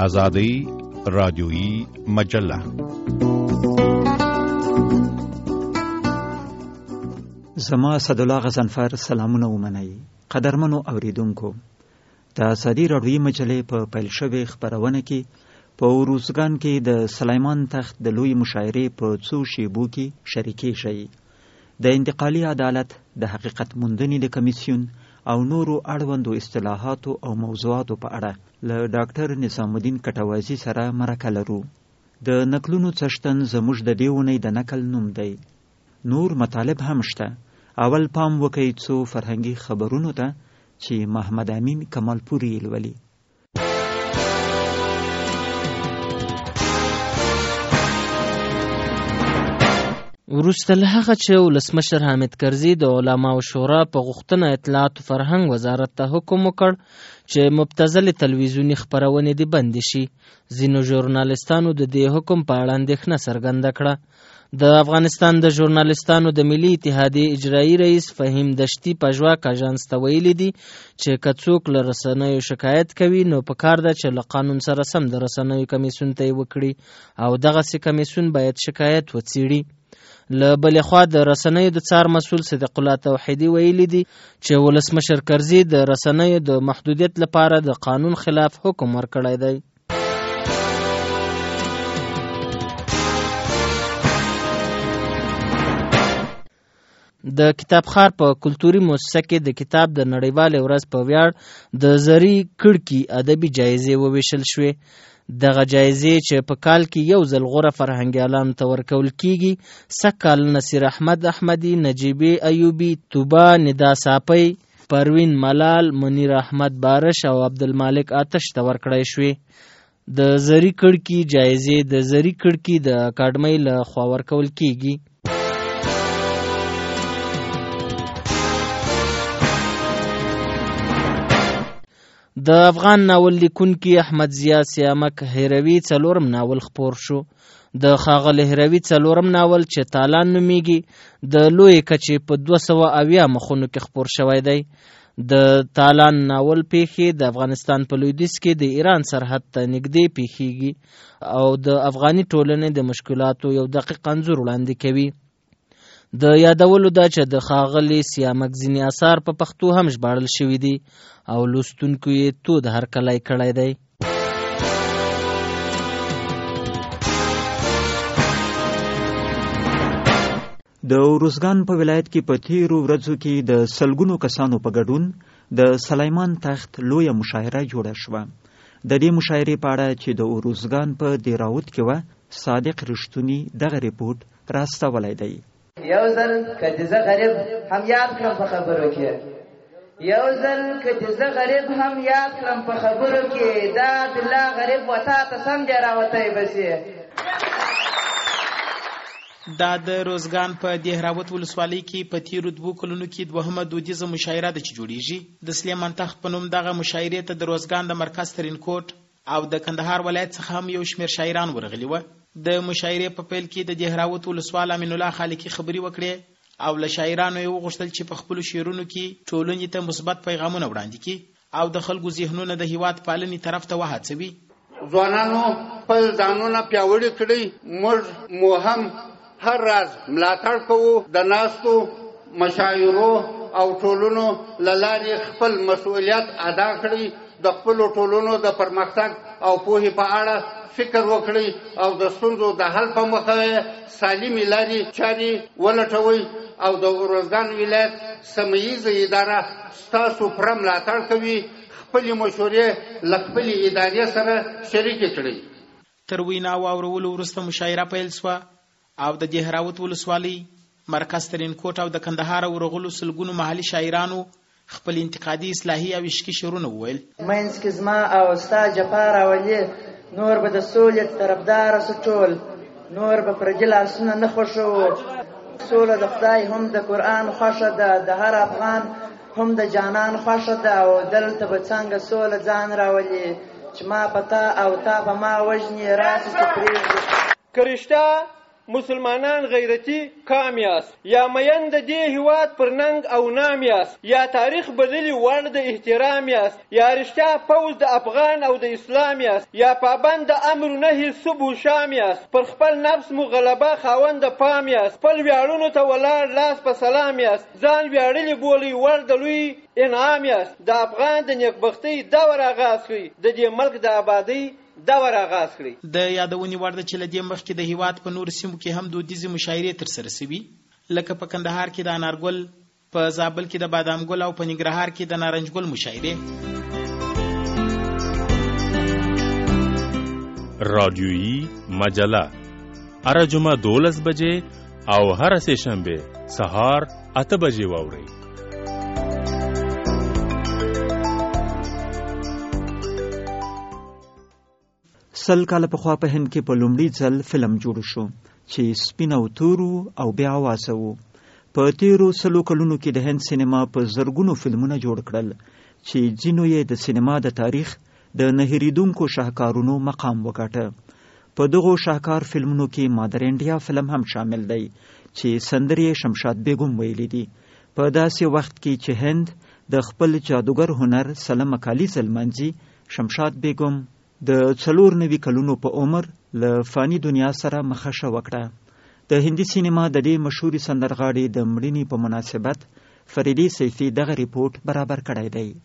آزادی رادیویی مجله. زما اسدالله غضنفر سلامونه ومنئ. قدرمنو اوریدونکو، د آزادی رادیویی مجلې په پیل شوې خپرونه کې په اروزګان کې د سلیمان تخت د لوی مشاعرې په څو شیبو کې شریکې شي. د انتقالي عدالت د حقیقت موندنې د کمیسیون او نورو اړوندو اصطلاحاتو او موضوعاتو په اړه له ډاکټر نظام الدین کټوازي سره مرکه لرو. د نقلونو څښتن زموږ د دې اونۍ د نقل نوم دی. نور مطالب هم شته. اول پام وکئ څو فرهنګي خبرونو ته چې محمد امین کمالپوري یې لولي. وروسته له هغه چې ولسمشر حامد کرزي د علماو شورا په غوښتنه اطلاعات او فرهنګ وزارت ته حکم وکړ چې مبتذلې تلویزیوني خپرونې دې بندې شي، ځینو ژورنالستانو د دې حکم په اړه اندېښنه څرګنده کړه. د افغانستان د ژورنالستانو د ملي اتحادیې اجرایي رئیس فهیم دشتي په ژواک اژانس ته ویلي دي چې که څوک له رسنیو شکایت کوي نو پکار ده چې له قانون سره سم د رسنیو کمیسیون ته یې وکړي او دغسې کمیسیون باید شکایت وڅیړي. له بلې خوا د رسنیو د څار مسؤل صدیق الله توحیدي ویلي دي چې ولسمشر کرزي د رسنیو د محدودیت لپاره د قانون خلاف حکم ورکړی دی. د کتابخار په کلتوري مؤسسه کې د کتاب د نړیوالې ورځ په ویاړ د زري کړکي ادبي جایزې وویشل شوې. دغه جایزې چې په کال کې یو ځل غوره فرهنګیالانو ته ورکول کیږي، سږکال نصیر احمد احمدي، نجیبې ایوبي، توبه ندا ساپی، پروین ملال، منیر احمد بارش او عبدالمالک آتش ته ورکړی شوې. د زري کړکي جایزې د زري کړکي د اکاډمۍ له خوا ورکول کیږي. د افغان ناول لیکونکي احمد ضیا سیامک هروي څلورم ناول خپور شو. د ښاغلي هروي څلورم ناول چې تالان نومیږي د لوی کچې په 280 مخونو کې خپور شوی دی. د تالان ناول پیښې د افغانستان په لویدیځ کې د ایران سرحد ته نږدې پیښیږي او د افغاني ټولنې د مشکلاتو یو دقیق انځور وړاندې کوي. د یادولو ده چې د ښاغلي سیامک ځینې اثار په پښتو هم ژباړل شوي دي او لوستونکو یې تود هرکلی کړی دی. د اروزګان په ولایت کې په تیرو ورځو کې د سلګونو کسانو په ګډون د سلیمان تخت لویه مشاعره جوړه شوه. د دې مشاعرې په اړه چې د اروزګان په دیراوت کې وه، صادق رښتونی دغه ریپورټ راستولی دی. یو ځل که زه غریب هم یاد کړم په خبرو کې، یو ځل که زه غریب هم یاد کړم په خبرو کې، دا بالله غریب وتا ته سم دی راوتی بسې. دا د روزګان په دهراوت ولسوالۍ کې په تیرو 2 کلونو کې دوهمه دودیزه مشاعره ده چې جوړیږي. د سلیمان تخت په نوم دغه مشاعرې ته د روزګان د مرکز ترینکوټ او د کندهار ولایت څخه هم یو شمېر شاعران ورغلي وه. د مشاعرې په پیل کې د دهراوت ولسوال امین الله خالقي خبري وکړې او له شاعرانو یې وغوښتل چې په خپلو شعرونو کې ټولنې ته مثبت پیغامونه وړاندې کړي او د خلکو ذهنونه د هیواد پالنې طرف ته وهڅوي. ځوانانو خپل ځانونه پیاوړي کړئ. موږ مو هم هر راز ملاتړ کوو. د ناستو مشاعرو او ټولنو له لارې خپل مسؤلیت ادا کړئ. د خپلو ټولنو د پرمختګ او پوهې په اړه فکر وکړئ او د ستونزو د حل په موخه سالمې لارې چارې ولټوئ او د اروزګان ولایت سیمه ییزه اداره ستاسو پوره ملاتړ کوي. خپلې مشورې له خپلې ادارې سره شریکې کړئ. تر ویناو اورولو وروسته مشاعره پیل سوه او د دهراوت ولسوالۍ مرکز ترینکوټ او د کندهار ورغلو سلګونو محلي شاعرانو خپل انتقادي اصلاحي او عشقي شعرونه وویل. منځ کې زما او ستا جفا راولي، نور به د سولې طرفداره سو ټول، نور به پردي لاسونه نه خوښوو. سوله د خدای هم د قرآن خوښه ده، د هر افغان هم د جانان خوښه ده او دلته به څنګه سوله ځان راولي چې ما په تا او تا په ما وژني راسي چې پرېږدي. که رښتیا مسلمانان غیرتی کام یاست، یا مین د دې هیواد پر ننګ او نام یاست، یا تاریخ بللی وړ د احترام یاست، یا رښتیا پوز د افغان او د اسلام یاست، یا پابند د امر نهي صبح و شام یاست، پر خپل نفس مو غلبه خاوند د پام یاست، خپل ویاړونو ته ولاړ لاس په سلام یاست، ځان ویاړلی بولی وړ د لوی انعام یاست، د افغان د نیکبختۍ دور آغاز کړئ، د دې ملک د آبادۍ دور آغاز کړئ. د یادونې وړ ده چې له دې مخکې د هیواد په نورو سیمو کې هم دودیزې مشاعرې ترسره شوي، لکه په کندهار کې د انارګل، په زابل کې د بادام ګل او په ننګرهار کې د نارنج ګل مشاعرې. رادیویی مجله هر جمعه 12 بجې او هر سه شنبه سهار 8 بجې واورئ. سل کاله پخوا په هند کې په لومړي ځل فلم جوړ شو چې سپین او تورو او بیا آوازه وو. په تیرو سلو کلونو کې د هند سینما په زرګونو فلمونه جوړ کړل چې ځینو یې د سینما د تاریخ د نه هېرېدونکو شاهکارونو مقام وګاټه. په دغو شاهکار فلمونو کې مادر انډیا فلم هم شامل دی چې سندرې شمشاد بیګم ویلي دي. په داسې وخت کې چې هند د خپل جادوګر هنر سلم کالیز لمانځي، شمشاد بیګم د 94 کلونو په عمر له فانی دنیا سره مخه وکړه. د هندي سینما د دې مشهوري سندرغاړي د مړینې په مناسبت فریدی سیفی دغه ریپورت برابر کړی دی.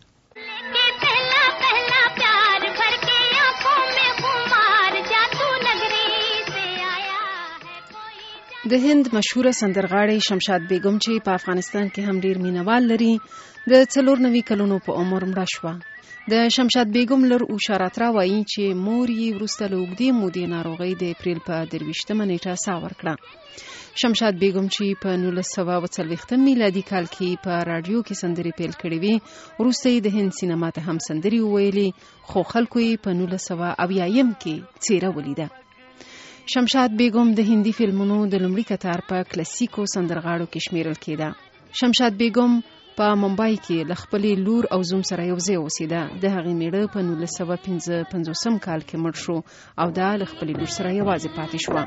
د هند مشهوره سندرغاړي شمشاد بیګم چې په افغانستان کې هم ډیر مینوال لري، د 94 کلونو په عمر مړه شوه. د شمشاد بیګم لور اوشا راترا وایي چې مور یې وروسته له اوږدې مودې ناروغۍ د اپریل په 23 نیټه ساه ورکړه. شمشاد بیګم چې په 1940 میلادي کال کې په رادیو کې سندرې پیل کړې وې، وروسته یې د هند سینما ته هم سندرې وویلې، خو خلکو یې په 1980 کې څیره ولیده. شمشاد بیګم د هندي فلمونو د لومړي کتار په کلاسیکو سندرغاړو کې شمیرل کېده. شمشاد بیګم په ممبای کې له خپلې لور او زوم سره یو ځای اوسېده. د هغې میړه په 1955 کال کې مړ شو او دا له خپلې لور سره یوازې پاتې شوه.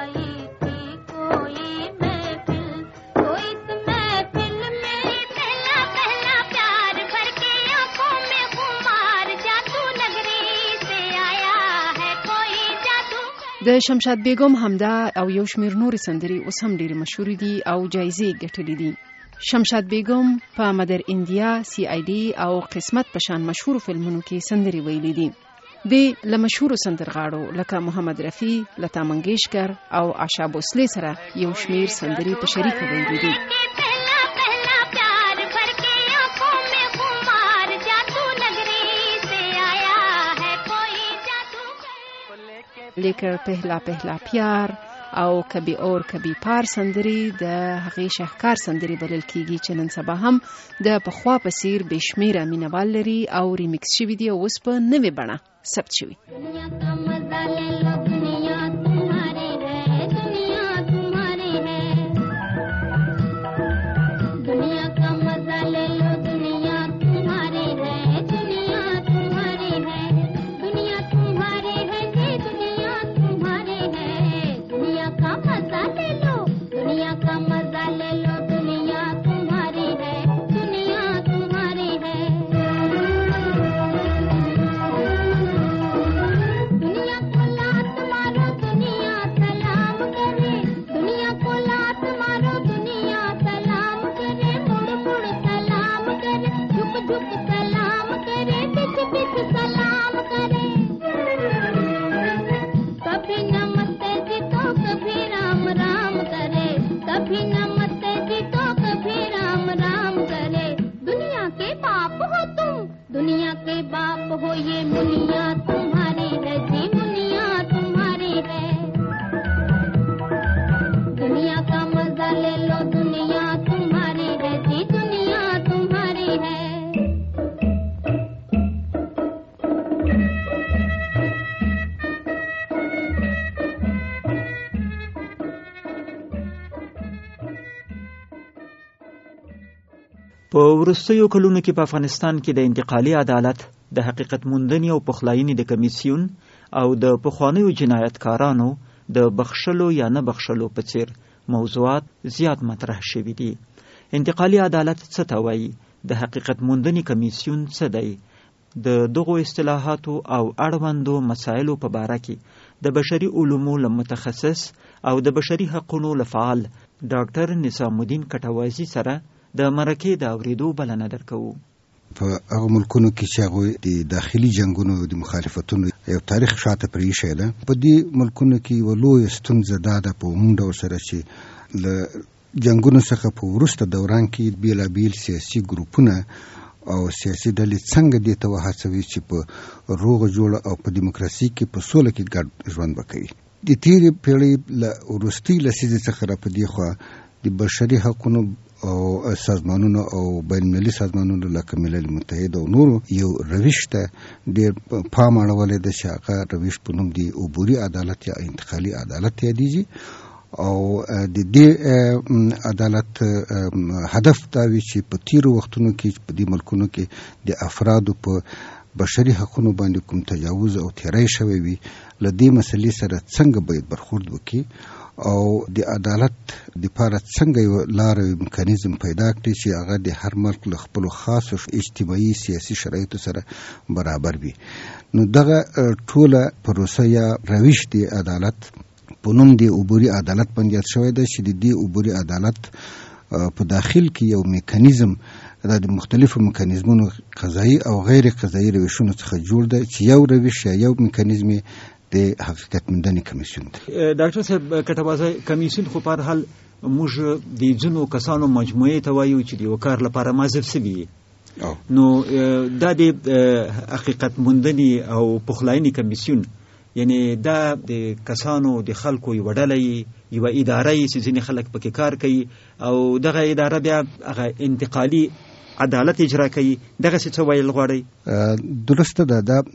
د شمشاد بیګم همدا او یو شمیر نورې سندرې اوس هم ډېرې مشهورې دي او جایزې ګټلې دي. شمشاد بیګم په مدر انډیا، سی آی ډي او قسمت په شان مشهورو فلمونو کې سندرې ویلې دي. د له مشهورو سندرغاړو لکه محمد رفیع، لتا منګیشکر او آشا بوسلې سره یو شمیر سندرې په شریکه ویلې دي. لیکر پهلا پهلا پیار او کبھی اور کبھی پار سندرې د هغې شاهکار سندرې بلل کیږي چې نن سبا هم د پخوا په څیر بې شمیره مینوال لري او ریمیکس شوي دي او اوس په نوې بڼه ثبت شوي. په وروستیو کلونو کې په افغانستان کې د انتقالي عدالت د حقیقت موندنې او پخلاینې د کمیسیون او د پخوانیو جنایتکارانو د بخښلو یا نه بخښلو په څیر موضوعات زیات مطرح شوي دي. انتقالي عدالت څه ته وایي؟ د حقیقت موندنې کمیسیون څه دی؟ د دغو اصطلاحاتو او اړوندو مسایلو په باره کې د بشري علومو له متخصص او د بشري حقونو له فعال ډاکټر نظام الدین کټوازي سره د مرکې د اورېدو بلنه درکوو. په هغه ملکونو کې چې هغوی د داخلي جنګونو د مخالفتونو یو تاریخ شاته پرېښی ده، په دې ملکونو کې یوه لویه ستونزه دا ده په عموم ډول سره چې له جنګونو څخه په وروسته دوران کې بېلابېل سیاسي ګروپونه او سیاسي ډلې څنګه دې ته وهڅوي چې په روغه جوړه او په دیموکراسي کې په سوله کې ګډ ژوند وکوي. د تېرې پیړۍ له وروستۍ لسیزې څخه را په دې خوا د بشري حقونو او سازمانونو او بین المللي سازمانونو لکه ملل متحد او نورو یو روش ته ډېر پام اړولی ده چې هغه روش په نوم د عبوري عدالت یا انتقالي عدالت یادیږي. او د دې عدالت هدف دا وي چې په تیرو وختونو کې په دې ملکونو کې د افرادو په بشري حقونو باندې کوم تجاوز او تیری شوی وي له دې مسلې سره څنګه باید برخورد وکړي او د عدالت دپاره څنګه یو لاره میکانیزم پیدا کړي چې هغه د هر ملک له خپلو خاصو اجتماعي سیاسي شرایطو سره برابر وي. نو دغه ټوله پروسه یا روش د عدالت په نوم د عبوري عدالت باندې یاد شوی ده چې د دې عبوري عدالت په داخل کې یو میکانیزم د مختلفو میکانیزمونو قضایي او غیر قضایي روشونو څخه جوړ ده چې یو روش یا یو میکانیزم د حقیقت موندنې کمیسیون دی. ډاکټر صاحب کټوازی، کمیسیون خو په هر حال موږ د ځینو کسانو مجموعې ته وایو چې د یو کار لپاره مازر سوي، نو دا د حقیقت موندنې او پخلاینې کمیسیون یعنی دا د کسانو د خلکو یو ډله یو اداره چې ځینې خلک پکې کار کوي او دغه اداره بیا هغه انتقالي عدالت اجرا کوي. دغه څه ویل غواړئ؟ درسته ده، دا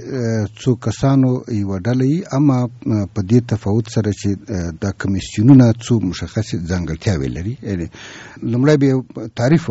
د څو کسانو یو ډله اما په دې تفاوت سره چې دا کمیسیونونه څو مشخص ځانګړتیاوې لري. یعنی لومړی به تعریف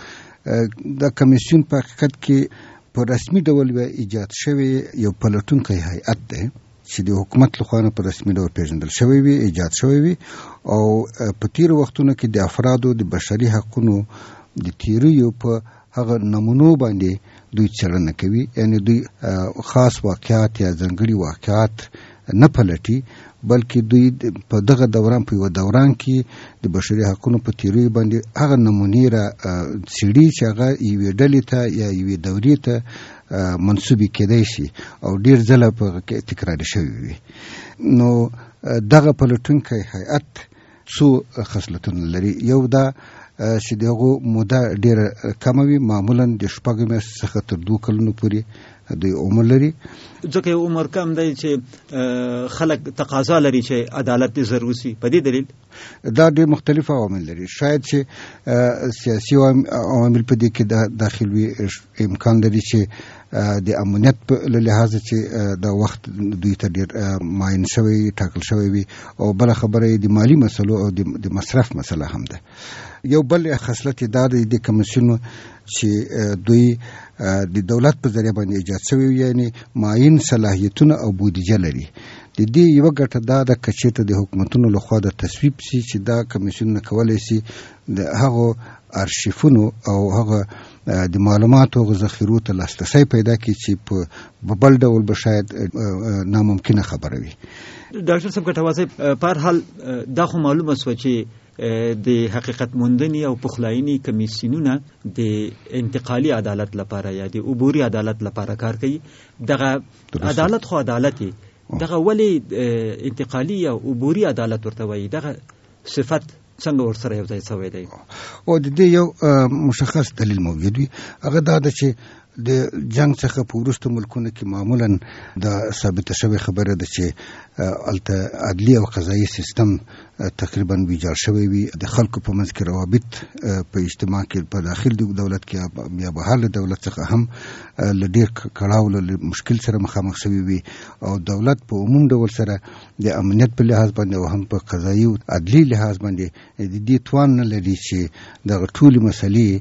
وکړو. دا کمیسیون په حقیقت کې په رسمي ډول ایجاد شوی یو پلټونکی هیئت دی چې د حکومت لخوا په رسمي ډول پیژندل شوی وي، ایجاد شوی وي او په تیرو وختونو کې د افرادو د بشري حقونو د تیریو په هغه نمونو باندې دوی څېړنه کوي. یعنی دوی خاص واقعات یا ځانګړي واقعات نه پلټي، بلکې دوی په دغه دوران په یو دوران کې د بشري حقونو په تیریو باندې هغه نمونې را څېړي چې هغه یوې ډلې ته یا یوې دورې ته منسوبې کېدی شي او ډېر ځله په هغه کې تکراري شوي وي. نو دغه پلټونکی هیئت څو خصلتونه لري. یو دا چې دغه موده ډېره کمه وي، معمولا د 6 میاشتو څخه تر 2 کلونو پورې دوی عمر لري. ځکه عمر کم دی چې خلک تقاضا لري چې عدالت دې زر وسي. په دې دلیل دا ډېر مختلف عوامل لري. شاید چې سیاسي عوامل په دې کې داخل وي، امکان لري چې د امنیت له لحاظه چې دا وخت دوی ته ډېر معین شوی ټاکل شوی وي او بله خبره د مالی مسلو او د مصرف مسله هم ده. یو بل خصلت دا د کمیسیون چې دوی د دولت په ذریعه باندې ایجاد شوی، یعنی معین صلاحیتونه او بودیجه لري. د دې یو ګټه دا د کچېته د حکومتونو لخوا د تصویب سي چې دا کمیسیون کولای سي د هغه ارشیفونو او هغه د معلوماتو او ذخیرو ته لاسرسی پیدا کړي چې په بل ډول به شاید ناممکنه خبره وي. ډاکټر صاحب کټوازی، په هر حال دا خو معلومه سوه چې د حقیقت موندنې او پخلاینې کمیسیونونه د انتقالي عدالت لپاره یا د عبوري عدالت لپاره کار کوي. دغه عدالت خو عدالت دی، دغه ولې انتقالي یا عبوري عدالت ورته وایي؟ دغه صفت څنګه ورسره یو ځای شوی دی؟ او د دې یو مشخص دلیل موجود وي. هغه دا ده چې د جنگ څخه په وروسته ملکونو کې معمولا دا ثابته شوې خبره ده چې الته عدلی او قضایي سیستم تقریبا ویجاړ شوی وي. د خلکو په منځ کې روابط په اجتماع کې په داخل دولت کې یا بهر دولت څخه هم له ډېر کړاو له مشکل سره مخامخ شوی وي او دولت په عموم ډول سره د امنیت په لحاظ باندې او هم په قضایي او عدلي لحاظ باندې د دې توان نه لري چې دغه ټولې مسلې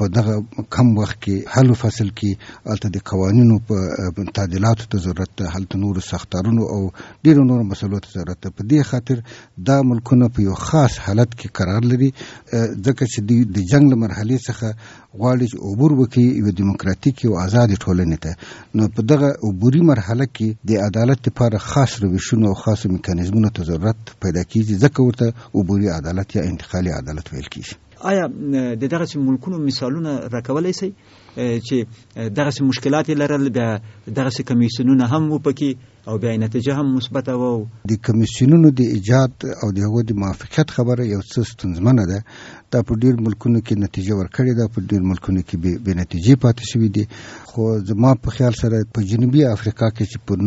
په دغه کم وخت کې حل فصل کې الته د قوانینو په تعدیلاتو ته ضرورت ده، هلته نور سختارونو او ډیرو نور مسلو ته ضرورت ده. په دې خاطر دا ملکونه په یو خاص حالت کې قرار لري، ځکه چې د جنگ له مرحلې څخه غواړي چې عبور وکړي یو دیموکراتیک او آزاد ټولنې ته. نو په دغه عبوري مرحله کې د عدالت لپاره خاص روشونو او خاص میکانیزمونو ته ضرورت پیدا کیږي، ځکه ورته عبوري عدالت یا انتقالي عدالت ویل کیږي. آیا د دغه ملکونو مثالونه راکولای شي چې دغه مشکلات لرل، بیا دغه کمیسیونونه هم وپکې او بیا نتیجه هم مثبته و؟ د کمیسیونونو د ایجاد او د هغو د موافقت خبره یو څه ستونزمنه ده. دا په ډیر ملکونو کې نتیجه ورکړې ده، په ډیر ملکونو کې بې نتیجې پاتې شوي دي. خو زما په خیال سره په جنوبي افریقا کې چې په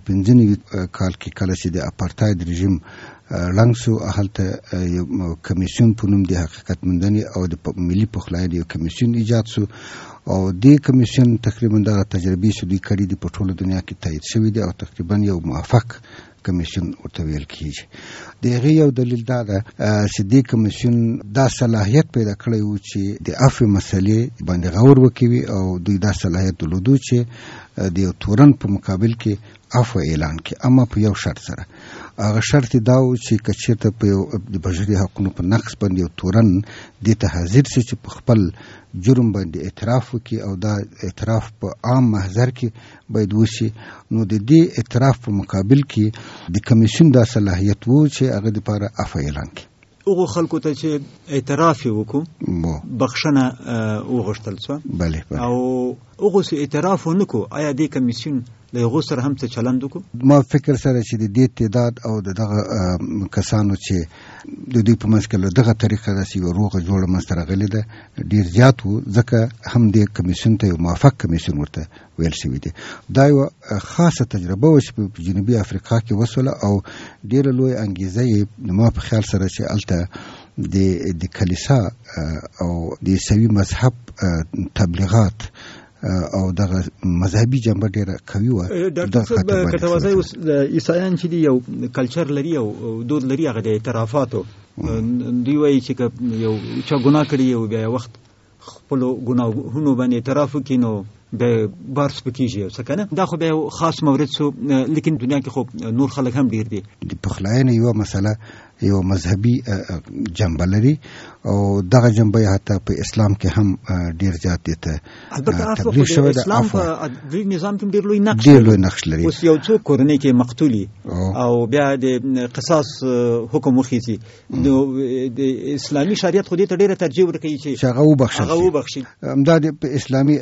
1995 کال کې کله چې د اپارتاید رژیم ړنګ شو، هلته یو کمیسیون په نوم د حقیقت موندنې او د ملي پخلاینې یو کمیسیون ایجاد شو او دې کمیسیون تقریبا دغه تجربې چې دوی کړي دي په ټوله دنیا کې تایید شوي دي او تقریبا یو موافق کمیسیون ورته ویل کیږي. د هغې یو دلیل دا ده چې دې کمیسیون دا صلاحیت پیدا کړی و چې د عفو مسلې باندې غور وکوي او دوی دا صلاحیت درلودو چې د یو تورن په مقابل کې عفو اعلان کړي، اما په یو شرط سره. هغه شرط دا و چې که چېرته په د بشري حقونو په نقض باندې یو تورن دې ته حاضر شي چې په خپل جرم باندې اعتراف وکړي او دا اعتراف په عام محضر کې باید وشي، نو د دې اعتراف په مقابل کې د کمیسیون دا صلاحیت و چې هغه دپاره عفو اعلان کړي. هغو خلکو ته چې اعتراف یې وکړو، بخښنه وغوښتل شوه، او هغو چې اعتراف ونه کړو، آیا دې کمیسیون له هغو سره هم څه چلند وکړو؟ ما فکر سره چې د دې تعداد او د دغه کسانو چې د دوی په منځ کې له دغه طریقه داسې یوه روغه جوړه منځته راغلې ده ډېر زیات و، ځکه هم دې کمیسیون ته یو موافق کمیسیون ورته ویل شوي دي. دا یوه خاصه تجربه وه چې په جنوبي افریقا کې وسوله او ډېره لویه انګیزه یې ما په خیال سره چې هلته د کلیسا او د عیسوي مذهب تبلیغات او دغه مذهبي جنبه ډیره قوي وه. ډاکټر صاحب که توازی اوس عیسایان چې دی یو کلچر لري او دود لري، هغه د اعترافاتو دوی وایي چې یو چا ګناه کړي او بیا وخت خپلو ګناهونو باندې اعتراف وکړي نو به بار سپکیږي څه کنه. دا خو به یو خاص مورد شو، لیکن دنیا کې خو نور خلک هم ډیر دي. د پخلاینې یوه مسله یو مذهبي جنبه لري او دغه جنبه حتی په اسلام کې هم ډیر زیات دي ته تبلیغ شوی. د اسلام په عدلي نظام کې ډیر لوی نقش لري. اوس یو څوک کورنۍ کې مقتولي او بیا د قصاص حکم وخیږي، نو د اسلامي شریعت خو دې ته ډیره ترجیح ورکوي چې هغه وبخښي. همدا د اسلامي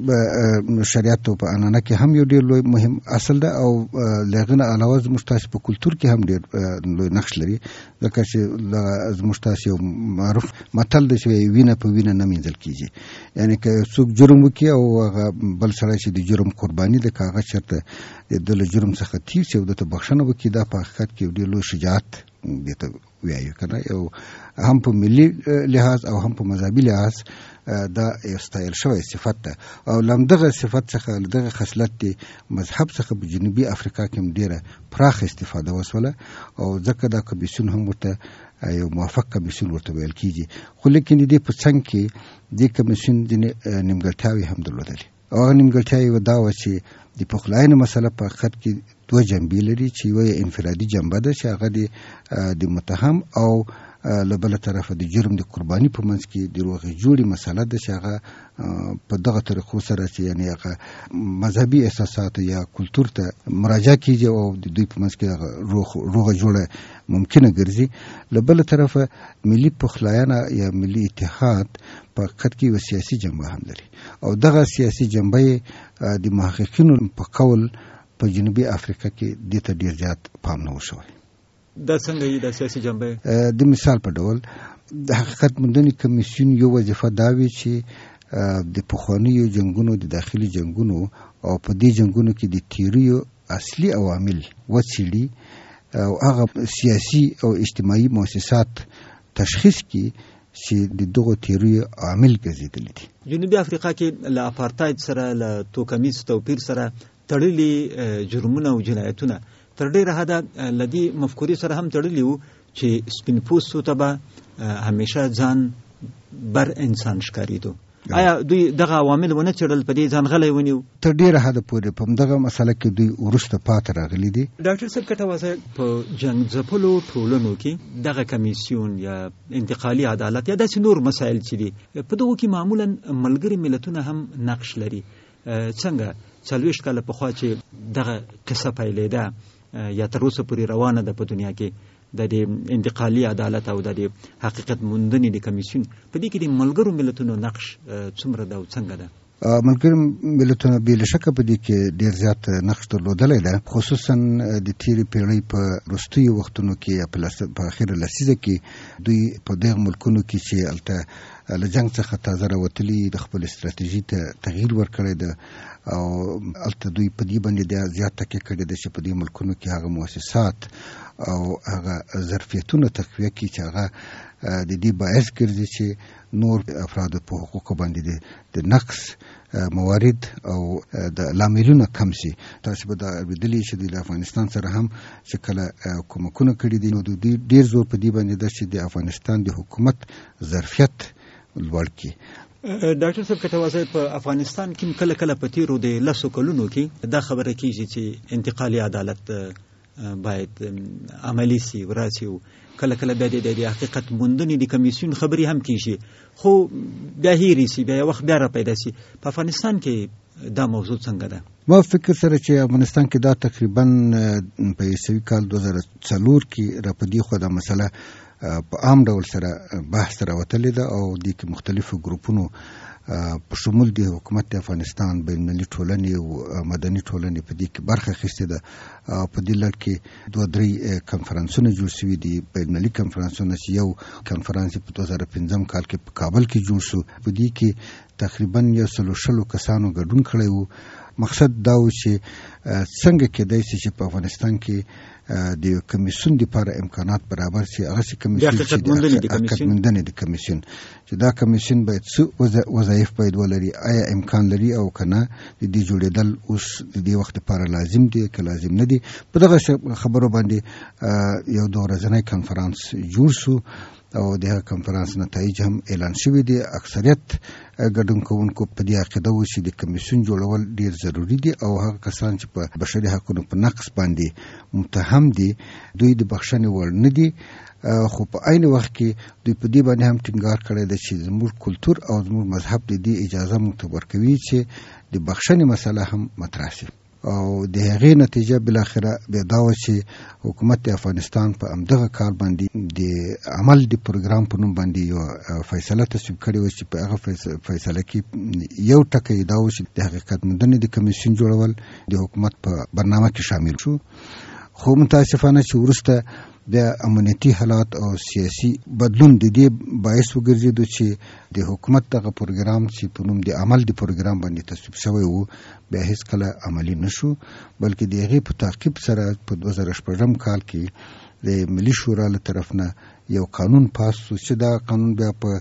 شریعت په عنعنه کې هم یو ډیر لوی مهم اصل ده او لغه نه علاوه زموږ تاسو په کلتور کې هم ډیر لوی نقش لري، ځکه چې زموږ تاسو یو معروف متل دی چې وینه په وینه نه مینځل کیږي. یعنی که څوک جرم وکړي او هغه بل سړی چې د جرم قرباني ده، که هغه چېرته د له جرم څخه تیر شي او دته بخښنه وکړي، دا په حقیقت کې یو ډېر لوی شجاعت دې ته وایو که نه. یو هم په ملي لحاظ او هم په مذهبي لحاظ دا یو ستایل شوی صفت ده او لمدغه صفت څخه دغه خصلت دی مذهب څخه په جنوبي افریقا کې هم ډیره پراخ استفاده وسوله او ځکه دا کمیسیون هم ورته یو موافق کمیسیون ورته ویل کیږي. خو لیکن دې په څنګ کې دې کمیسیون د نیمګړتیاوې هم درلودلې او هغه نیمګړتیاوې دا وه چې د پخلاینې مسله په حقیقت کې دوه جنبې لري، چې یوه یې انفرادي جنبه ده چې هغه د متهم او له بله طرفه د جرم د قرباني په منځ کې د روغې جوړې مسله ده چې هغه په دغه طریقو سره چې یعنې هغه مذهبي احساساتو یا کلتور ته مراجعه کیږي او د دوی په منځ کې روغه جوړه ممکنه ګرځي. له بله طرفه ملي پخلاینه یا ملي اتحاد په حقیقت کې یوه سیاسي جنبه هم لري او دغه سیاسي جنبه د محققینو په قول په جنوبي افریقا کې دې ته ډېر زیات پام نه وشوی. دا څنګه یې د سیاسي جنبه؟ د مثال په ډول د حقیقت موندنې کمیسیون یو وظیفه دا وي چې د پخوانیو جنګونو د داخلي جنګونو او په دې جنګونو کې د تیریو اصلي عوامل وڅېړي او هغه سیاسي او اجتماعي مؤسسات تشخیص کړي چې د دغو تیریو عامل ګرځېدلي دي. جنوبي افریقا کې له اپارتاید سره له توکمیز توپیر سره تړلي جرمونه او جنایتونه تر ډیره حده له دې مفکورې سره هم تړلي وو چې سپین پوستو ته به همیشه ځان بر انسان ښکارېدو آیا دوی دغه عوامل ونه څېړل، په دې ځان غلی ونیو؟ تر ډېره حده پورې په همدغه مسله کې دوی وروسته پاتې راغلي دي. ډاکټر صاحب کټوازه، په جنګ ځپلو ټولنو کې دغه کمیسیون یا انتقالي عدالت یا داسې نور مسایل چې دي، په دغو کې معمولا ملګري ملتونه هم نقش لري. څنګه 40 کاله پخوا چې دغه قصه پیلېده یا تر اوسه پورې روانه ده په دنیا کې د دې انتقالي عدالت او د حقیقت موندنې د کمیسیون، په دې کې د ملګرو ملتونو نقش څومره ده او څنګه ده؟ ملګرو ملتونو بې شکه په دې کې ډېر زیات نقش درلودلی ده، خصوصا د تېرې پیړۍ په وروستیو وختونو کې یا په اخره لسیزه کې دوی په دغه ملکونو کې چې هلته له جنګ څخه تازه راوتلي د خپل استراتیژي ته تغییر ورکړی ده او هلته دوی په دې باندې زیات تکیه کړې ده چې په دې ملکونو کې هغه مؤسسات او هغه ظرفیتونه تقویه کړي چې هغه د دې باعث ګرځي چې نور افراد په حقوقو باندې د نقص موارد او د لاملونه کم شي. تاسو به دا اورېدلي چې د افغانستان سره هم چې کله کومکونه کړي دي، نو دوی ډېر زور په دې باندې ده چې د افغانستان د حکومت ظرفیت لوړ کړي. ډاکټر صاحب کټوازه، په افغانستان کې کله کله په تیرو د 10 کلونو کې دا خبره کیږي چې انتقالي عدالت باید عملی سي وراسي، کله کله بیا د حقیقت موندنې د کمیسیون خبرې هم کیږي، خو بیا هیري سي، بیا وخت بیا را پیدا سي. په افغانستان کې دا موضوع څنګه ده؟ ما فکر سره چې افغانستان کې دا تقریبا په عیسوي کال 2004 کې را پدې خو دا مسله په عام ډول سره بحث راوتلی ده او د مختلفو ګروپونو په شمول د حکومت د افغانستان، بین‌المللي ټولنې او مدني ټولنې په دې کې برخه اخیستې ده. په دې لړ کې 2-3 کنفرانسونه جوړ شوي دي، بین‌المللي کنفرانسونه چې یو کنفرانس په 2015 کال کې په کابل کې جوړ شو، په دې کې تقریبا 160 کسانو ګډون کړی وو. مقصد دا و چې څنګه کېدای شي چې په افغانستان کې د کمیسیون لپاره امکانات برابر شي، هغه چې کمیسیون حقیقت موندنې د کمیسیون چې دا کمیسیون باید څه وظایف باید ولري، آیا امکان لري او کنه د دې جوړېدل اوس د دې وخت لپاره لازم دي که لازم نه دي. په دغه خبرو باندې یو 2 ورځنی کنفرانس جوړ شو او د کنفرانس نتایج هم اعلان شوي دي. اکثریت ګډون کوونکو په دې عقیده وو چې د کمیسیون جوړول ډیر ضروری دي او هغه کسان چې په بشري حقوقو په نقض باندې متهم دي دوی د بخښنې وړ نه دي. خو په عین وخت کې دوی په دې باندې هم ټینګار کړی دی چې زموږ کلتور او زموږ مذهب د دې اجازه موږ ورکوي چې د بخښنې مسله هم مطرح شي او د هغې نتیجه بالاخره بیا دا وه چې حکومت د افغانستان په همدغه کال باندې د عمل د پروګرام په نوم باندې یو فیصله تصویب کړې وه چې په هغه فیصله کې یو ټکی دا و چې د حقیقت موندنې د کمیسیون جوړول د حکومت په برنامه کې شامل شو. خو متاسفانه چې وروسته د امنیتي حالات او سیاسي بدلون د دې باعث وګرځېدو چې د حکومت دغه پروګرام چې په نوم د عمل د پروګرام باندې تصویب شوی و بیا هیڅ کله عملي نشو، بلکې د هغې په تعقیب سره په 2016 کال کې د ملي شورا له طرف نه یو قانون پاس شو چې دا قانون بیا په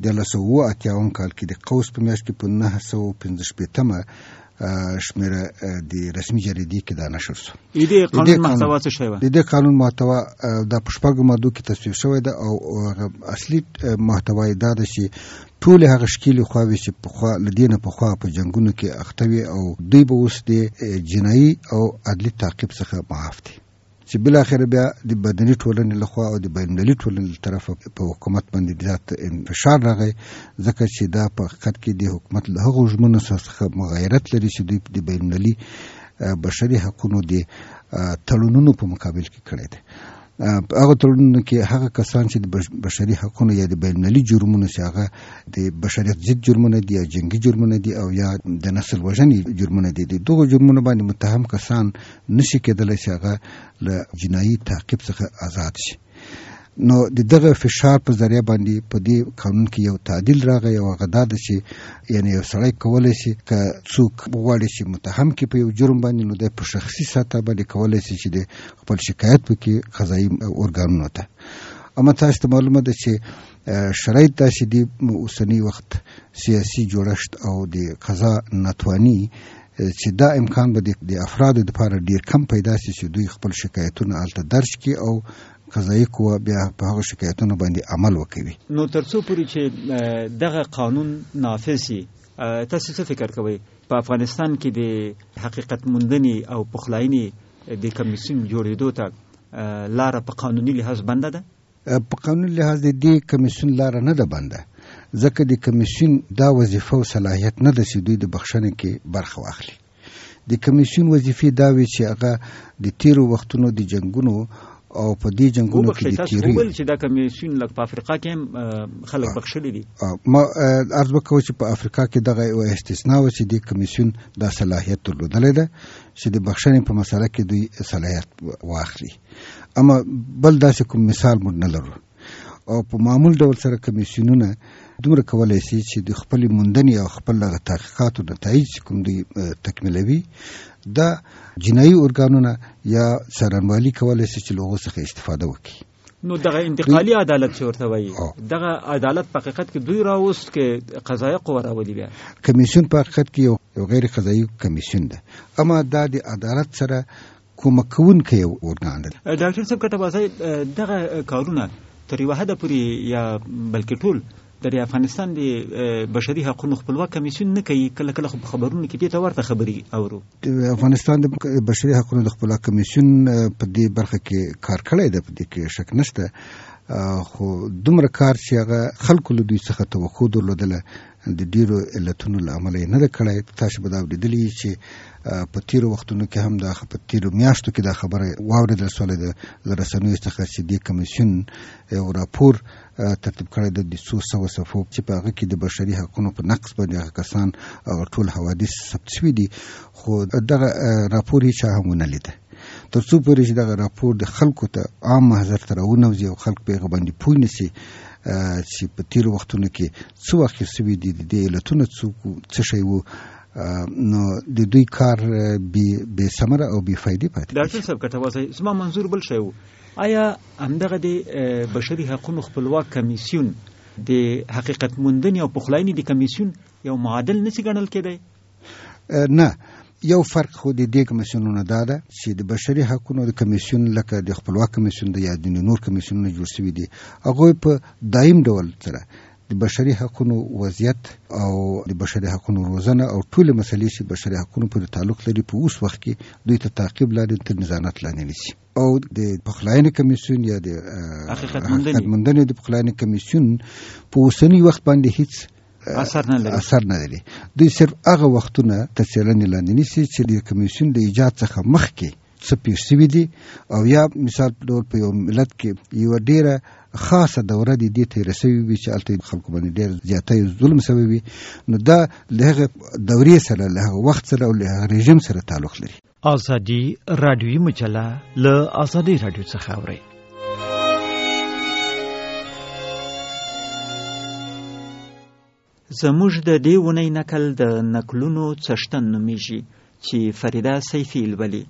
1987 کال کې د قوس په میاشت کې په 915 شمیره د رسمي جریدې کې دا نشر شو. د دې قانون محتوا څه شوی و؟ د دې قانون محتوا د پښپاګو مادو کې تصویب شوی ده او اصلي محتوا دا ده چې ټول هغه شکیل خواوې چې په لدینه په خوا په جنگونو کې اختوي او دوی به اوس د جنایي او عدلي تعقیب څخه معاف دي، چې بل اخر بیا د بدني ټولنې لخوا او د بین‌المللي ټولنې له طرفه په حکومت باندې ذات انفشار راغی، ځکه چې دا په حقیقت کې د حکومت له هغو ژمنو څخه مغایرت لري چې دوی د بین‌المللي بشري حقوقو د تړونونو په مقابل کې کړی دی. هغه تړونونو کې هغه کسان چې د بشري حقوقو یا د بین‌المللي جرمونو چې هغه د بشریت ضد جرمونه دي یا جنگي جرمونه دي او یا د نسل وژنې جرمونه دي، د دغو جرمونو باندې متهم کسان نشي کېدلی چې هغه له جنایي تعقیب څخه آزاد شي. نو د دغه فشار په ذریعه باندې په دې قانون کې یو تعدیل راغی او هغه دا ده چې یعنی یو سړی کولی شي که څوک وغواړي چې متهم کې په یو جرم باندې نو دی په شخصي سطح باندې کولی شي چې د خپل شکایت وکړي قضایي ارګانونو ته. اما تاسو ته معلومه ده چې شرایط داسې دي اوسنی وخت سیاسي جوړښت او د قضا ناتواني چې دا امکان به د افرادو لپاره ډیر کم پیدا شي چې دوی خپل شکایتونه هلته درج کړي او قضایي قوه بیا په هغه شکایتونو باندې عمل وکوي. نو ترڅو پورې چې دغه قانون نافذ شي تاسو څه فکر کوئ په افغانستان کې د حقیقت موندنې او پخلاینې د کمیسیون جوړېدو ته لاره په قانوني لحاظ بنده ده؟ په قانوني لحاظ د دې کمیسیون لاره نه ده بنده، ځکه د کمیسیون دا وظیفه او صلاحیت نه ده چې دوی د بخښنې کې برخه واخلي. د کمیسیون وظیفې دا وي چې هغه د تیرو وختونو د جنگونو او په دې جنگونو کې د تیری چې دا کمیسیون لکه په افریقا کې هم خلک بخښلي دي. ما عرض وکړ چې په افریقا کې دغه یو استثناء و چې د کمیسیون دا صلاحیت درلودلی ده چې د بخښنې په مسله کې دوی صلاحیت واخلي. اما بل داسې کوم مثال موږ نه لرو او په معمول ډول سره کمیسیونونه دومره کولی شي چې د خپلې موندنې او خپل تحقیقاتو نتایج کوم دوی تکمیلوي، دا جنایي ارګانونه یا څارنوالي کولی شي چې له هغو څخه استفاده وکړي. نو دغه انتقالي عدالت چې ورته وایي دغه عدالت په حقیقت کې دوی راوست کې قضایي قوه راولي. بیا کمیسیون په حقیقت کې یو غیر قضایي کمیسیون ده، اما دا د عدالت سره کومک کوونکی یو ارګان ده. ډاکټر صاحب کټبازی دغه کارونه تر یوه حده پورې یا بلکې ټول د افغانستان د بشري حقوقو خپلواک کمیسیون نه کوي، کله کله خو خبرونه کې دې ته ورته خبرې اورو. د افغانستان د بشري حقوقو د خپلواک کمیسیون په دې برخه کې کار کړی ده، په دې کې شک نشته، خو دومره کار چې هغه خلکو له دوی څخه توقع درلودله د ډیرو علتونو له امله یې نه ده کړی. تاسو به دا اورېدلي چې په تیرو وختونو کې هم دا په تیرو میاشتو کې دا خبره واورېدل شوې ده له رسنیو څخه چې دې کمیسیون یو راپور ترتیب کړی ده د څو سوه صفحو چې په هغه کې د بشري حقونو په نقص باندې هغه کسان او ټول حوادث ثبت شوي دي، خو دغه راپور یې چا هم ونه لیده. تر څو پورې چې دغه راپور د خلکو ته عام محضر ته راونوځي او خلک په هغه باندې پوه نه شي چې په تیرو وختونو کې څه واقع شوي دي، د دې علتونه څه شی وو، نو د دوی کار بې ثمره او بې فایدې پاتې. ډاکټر صاحب کټوازی زما منظور بل شی و، آیا همدغه د بشري حقوقو خپلواک کمیسیون د حقیقت موندنې او پخلاینې د کمیسیون یو معادل نشي ګڼل کېدی؟ نه، یو فرق خو د دې کمیسیونونو دا ده چې د بشري حقوقو د کمیسیون لکه د خپلواک کمیسیون د یا د نور کمیسیونونه جوړ شوي دي، هغوی په دایم ډول سره د بشري حقوقو وضعیت او د بشري حقوقو روزنه او ټول مسلې چې بشري حقوقو په تعلق لري په اوس وخت کې دوی ته تعقیب لاندې تر نظارت لاندې نیسي. او د پخلاینې کمیسیون یا د حقیقت موندنې د پخلاینې کمیسیون په اوسنی وخت باندې هیڅ اثر نه لري. دوی صرف هغه وختونه تر څېړنې لاندې نیسي چې د کمیسیون د ایجاد څخه مخکې څه پېښ شوي دي، او یا مثال په ډول په یو ملت کې یوه ډېره خاصه دوره د دې تېره شوې وي چې هلته خلکو باندې ډېر زیاتی ظلم شوی وي، نو دا له هغه دورې سره له هغه وخت سره او له هغه رژیم سره تعلق لري. ازادي رادیویي مجله له ازادي رادیو څخه اورئ. زموږ د دې ونې نکل د نکلونو څښتن نومیږي چې فریده سیفي لولي.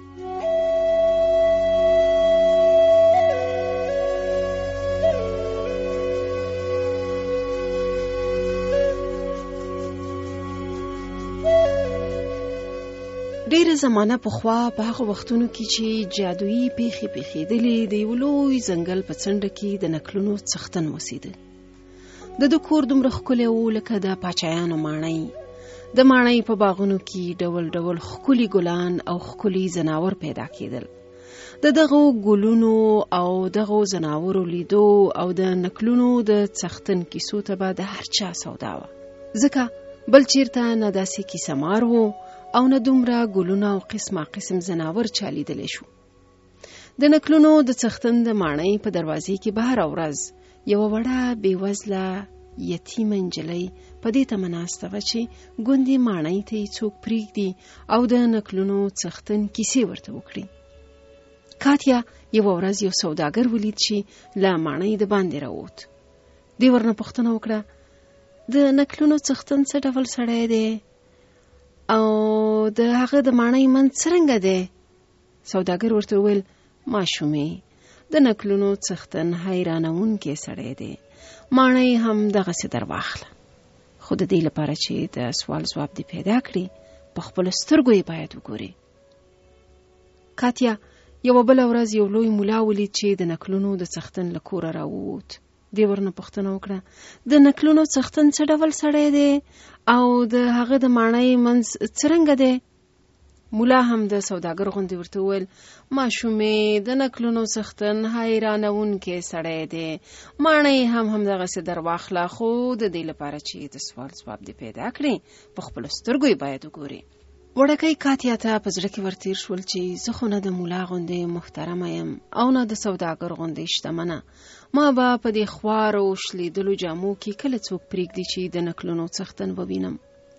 ډیره زمانه پخوا په هغه وختونو کې چې جادویي پیښې پیښېدلې د یو لوی ځنګل په څنډه کې د نکلونو څښتن اوسېده. د کور دومره ښکلی و لکه د پاچایانو ماڼۍ. د ماڼۍ په باغونو کې ډول ډول ښکلي ګلان او ښکلي ځناور پیدا کېدل. د دغو ګلونو او دغو ځناورو لیدو او د نکلونو د څښتن کیسو ته به د هر چا سودا وه، ځکه بل چیرته نه داسې کیسه مار و او نه دومره ګلونه او قسمه قسم ځناور چا لیدلی شو. د نکلونو د څښتن د ماڼۍ په دروازې کې به هره ورځ یوه وړه بېوزله یتیمه نجلۍ په دې تمه ناسته وه چې ګوندې ماڼۍ ته یې څوک پرېږدي او د نکلونو څښتن کیسې ورته وکړي. کاتیا یوه ورځ یو سوداګر ولید چې له ماڼۍ د باندې راووت. دې ورنه پوښتنه وکړه، د نکلونو څښتن څه ډول سړی دی او د هغه د ماڼۍ منځ څرنګه دی؟ سوداګر ورته وویل، ماشومې، د نکلونو څښتن حیرانوونکی سړی دی، ماڼۍ هم دغسې در واخله، خو د دې لپاره چې د سوال ځواب دې پیدا کړي په خپلو سترګو یې باید وګورې. کاتیا یوه بله ورځ یو لوی ملا ولید چې د نکلونو د څښتن له کوره راووت. دې ورنه پوښتنه وکړه د نکلونو څښتن څه ډول سړی دی او د هغه د ماڼۍ منځ څرنګه دی؟ مولا هم د سوداګر غوندې ورته وویل ماشومې د نکلونو څښتن حیرانونکی سړی دی، ماڼۍ هم همدغسې در واخله، خو د دې لپاره چې د سوال ځواب دې پیدا کړي په خپلو سترګو یې باید وګوري. وړکۍ کاتیا ته په زړه کې ورتیر شول چې زه خو نه د مولا غوندې محترمه یم او نه د سوداګر غوندې شتمنه، ما به په دې خوارو شلیدلو جامو کې کله څوک پرېږدي چې د نکلونو څښتن ووینم.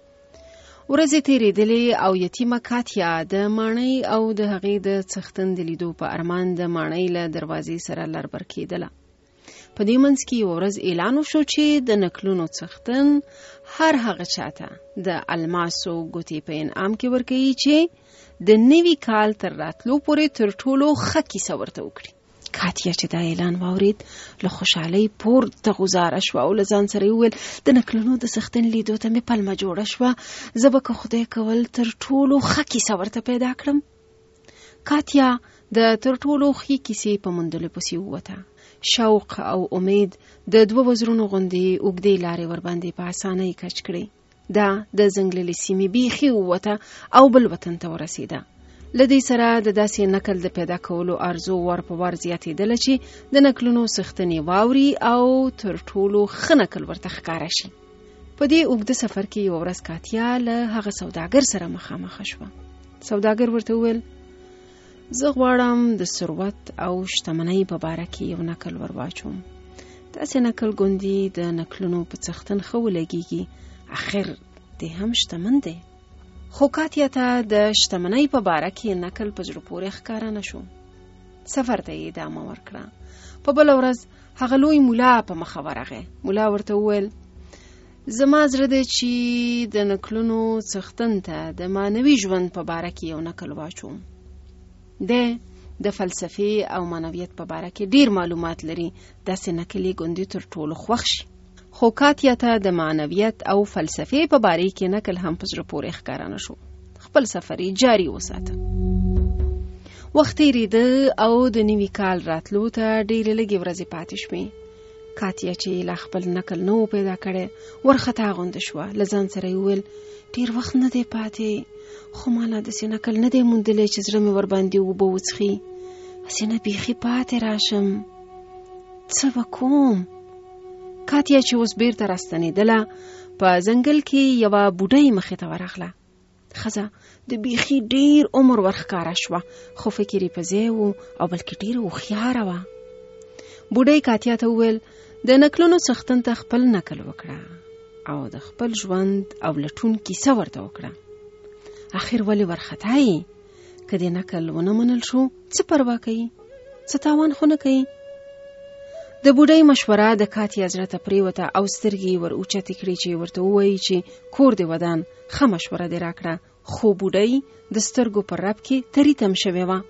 ورځې تېرېدلې او یتیمه کاتیا د ماڼۍ او د هغې د څښتن د لیدو په ارمان د ماڼۍ له دروازې سره لربر کېدله. په دې منځ کې یوه ورځ اعلان وشو چې د نکلونو څښتن هر هغه چاته د الماسو ګوتې په انعام کې ورکوي چې د نوي کال تر راتلو پورې تر ټولو ښه کیسه ورته وکړي. کاتیا چې دا اعلان واورید له خوشحالۍ پورته غوځاره شوه او له ځان سره یې وویل د نکلونو د څښتن لیدو ته مې پلمه جوړه شوه، زه به که خدای کول تر ټولو ښه کیسه ورته پیدا کړم. کاتیا د تر ټولو ښې کیسې په موندلو پسې ووته. شوق او امید د دوه وزرونو غوندې اوږدې لارې ورباندې په اسانۍ کچ کړې. دا د ځنګللې سیمې بیخي ووته او بل وطن ته ورسېده. له دې سره د داسې نکل د پیدا کولو ارزو ور په ور زیاتېدله چې د نکلونو څښتنې واوري او تر ټولو ښه نکل ورته ښکاره شي. په دې اوږده سفر کې یوه ورځ کاتیا له هغه سوداګر سره مخامخه شوه. سوداګر ورته وویل زه غواړم د ثروت او شتمنۍ په باره کې یو نکل ور واچوم. داسې نکل ګوندې د نکلونو په څښتن ښه ولګېږي، اخر دې هم شتمن دی. خو کاتیا ته د شتمنۍ په باره کې نکل په زړه پورې ښکاره نه شو. سفر ته یې ادامه ورکړه. په بله ورځ هغه لوی مولا په مخه ورغی. مولا ورته وویل زما زړه دی چې د نکلونو څښتن ته د معنوي ژوند په باره کې یو نکل واچوم. دی د فلسفې او معنویت په باره کې ډیر معلومات لري، داسې نکل یې ګوندې تر ټولو خوښ شي. خو کاتیا ته د معنویت او فلسفې په باره کې نکل هم په زړه پورې ښکاره نه شو. خپل سفر یې جاري وساته. وخت تېرېده او د نوي کال راتلو ته ډېرې لږې ورځې پاتې شوې. کاتیا چې لا خپل نکل نه و پیدا کړی ورخطا غونډه شوه. له ځان سره یې وویل ډېر وخت نه دی پاتې، خو ما لا داسې نکل نه دی موندلی چې زړه مې ورباندې اوبه وڅښي. هسې نه بیخي پاتې راشم، څه به کوم؟ کاتیا چې اوس بیرته راستنېدله په ځنګل کې یوه بوډۍ مخې ته ورغله. ښځه د بیخي ډیر عمر ورښکاره شوه، خو فکر یې په ځای و او بلکې ډیره هوښیاره وه. بوډۍ کاتیا ته وویل د نکلونو څښتن ته خپل نکل وکړه او د خپل ژوند او لټون کیسه ورته وکړه. اخر ولې ورخطا یې؟ که دې نکل ونه منل شو څه پروا کوي، څه تاوان خو نه کوي. د بوډۍ مشوره د کاتیا زړه ته پرېوته او سترګې ور اوچتې کړې چې ورته ووایي چې کور دې ودان، ښه مشوره دې راکړه. خو بوډۍ د سترګو پر رپ کې تری تم شوې وه.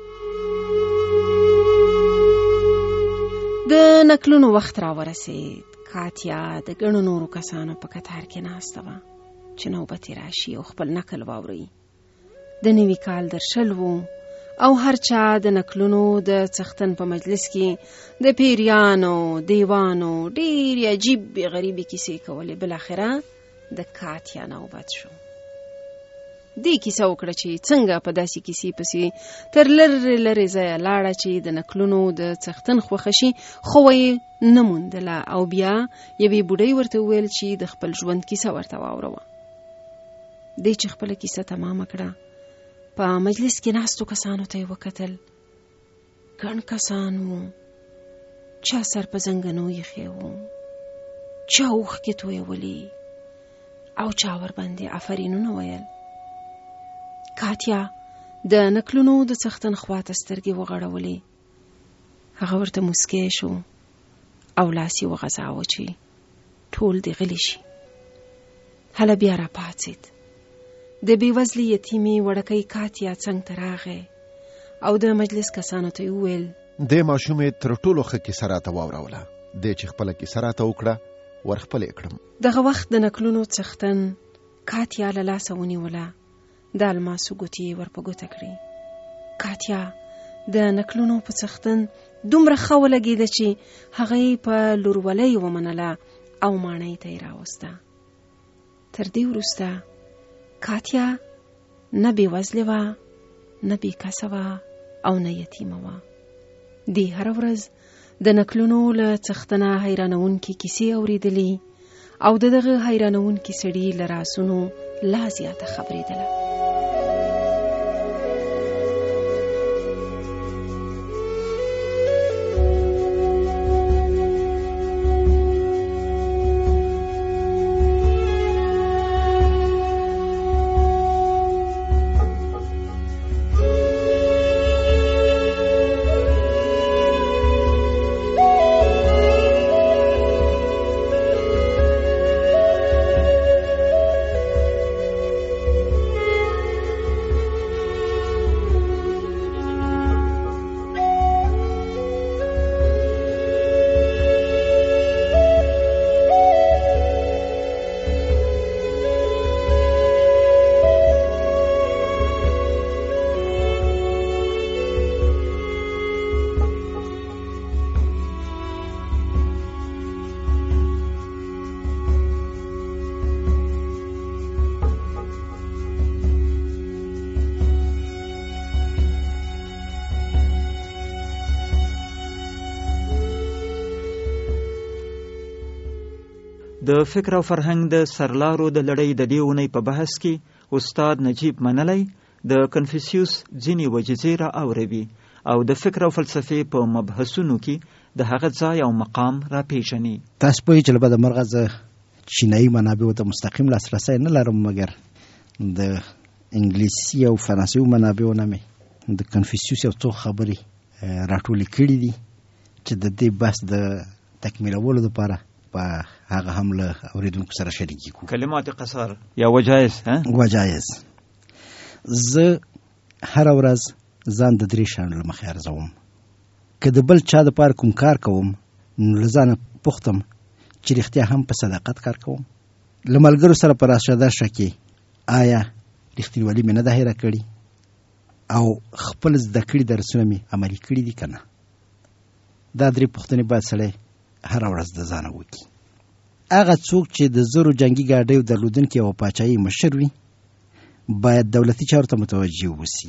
د نکلونو وخت را ورسېد. کاتیا د ګڼو نورو کسانو په کتار کې ناسته وه چې نوبت یې راشي او خپل نکل واوري. د نوي کال درشل و او هر چا د نکلونو د څښتن په مجلس کې د پیریانو دیوانو ډېرې عجیبې غریبې کیسې کولې. بالاخره د کاتیا نوبت شو. دې کیسه وکړه چې څنګه په داسې کیسې پسې تر لرې لرې ځایه لاړه چې د نکلونو د څښتن خوښه شي، خو یې نه موندله. او بیا یوې بوډۍ ورته وویل چې د خپل ژوند کیسه ورته واوروه. دې چې خپله کیسه تمامه کړه په مجلس کې ناستو کسانو ته یې وکتل. ګڼ کسان وو، چا سر په زنګنو ایښی وو، چا اوښکې تویولې او چا ورباندې آفرینونه ویل. کاتیا د نکلونو د څښتن خواته سترګې وغړولې. هغه ورته مسکی شو او لاس یې وغځاوه چې ټول دې غلي شي. هله بیا را پاڅېد. د بېوزلې یتیمې وړکۍ کاتیا څنګ ته راغی او د مجلس کسانو ته یې وویل دې ماشومې تر ټولو ښه کیسه راته واوروله، دې چې خپله کیسه راته وکړه ور خپله یې کړم. دغه وخت د نکلونو څښتن کاتیا له لاسه ونیوله. د الماسو ګوتې ور په ګوته کړې. کاتیا د نکلونو په څښتن دومره ښه ولګېده چې هغه یې په لورولۍ ومنله او ماڼۍ ته یې راوسته. تر دې وروسته کاتیا نه بېوزلې وه، نه بېکسه وه او نه یتیمه وه. دې هره ورځ د نکلونو له څښتنه حیرانونکې کیسې اورېدلې او د دغه حیرانونکي سړي له رازونو لا زیاته خبرېدله. د فکر او فرهنګ د سرلارو د لړۍ د دې اونۍ په بحث کې استاد نجیب منلی د کنفوسیوس ځینې وجیزې را اوروي او د فکر او فلسفې په مبحثونو کې د هغه ځای او مقام را پیژني. تاسو پوهیږئ چې له مرغه زه چینایي منابعو ته مستقیم لاسرسی نه لرم، مګر د انګلیسي او فرانسوي منابعو نه مې د کنفوسیوس یو څو خبرې راټولې کړي دي چې د دې بحث د تکمیلولو لپاره په هغه هم له اوریدونکو سره شریکي کوو. کلمات قصار یا وجایز وجایز. زه هره ورځ ځان د 3 شیانو له مخې ارزوم. که د بل چا دپاره کوم کار کوم نو له ځانه پوښتم چې رښتیا هم په صداقت کار کوم. له ملګرو سره په راشه کې آیا رښتینولي مې نه ده هیره کړې او خپل زده کړي درسونه مې عملي کړي دي که نه. دا 3 پوښتنې باید سړی هره ورځ د ځانه وکړي. هغه څوک چې د 0 جنګي ګاډیو درلودونکي او پاچاهي مشر وي باید دولتي چارو ته متوجه وسی،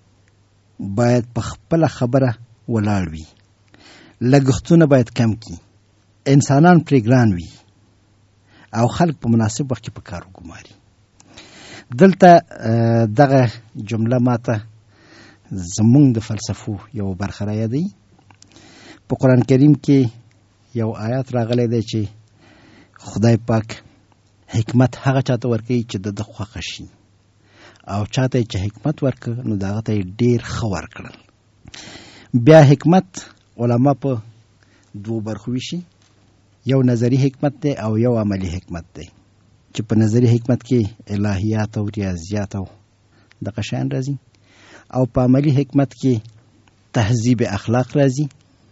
باید په خپله خبره ولاړ وي، لګښتونه باید کم کړي، انسانان پرې ګران وي او خلک په مناسب وخت کې په کار وګماري. دلته دغه جمله ماته زمونږ د فلسفو یو برخه را یادوي. په قرآن کریم کې یو آیات راغلی دی چې خدای پاک حکمت هغه چاته ورکوي چې د ده خوښه شي او چاته چې حکمت ورکړ نو دغه ته یې ډېر ښه ورکړل. بیا حکمت علما په 2 برخو ویشي، یو نظری حکمت دی او یو عملی حکمت دی چې په نظری حکمت کې الهیات او ریاضیات او دغه شیان راځي او په عملی حکمت کې تهذیب اخلاق راځي،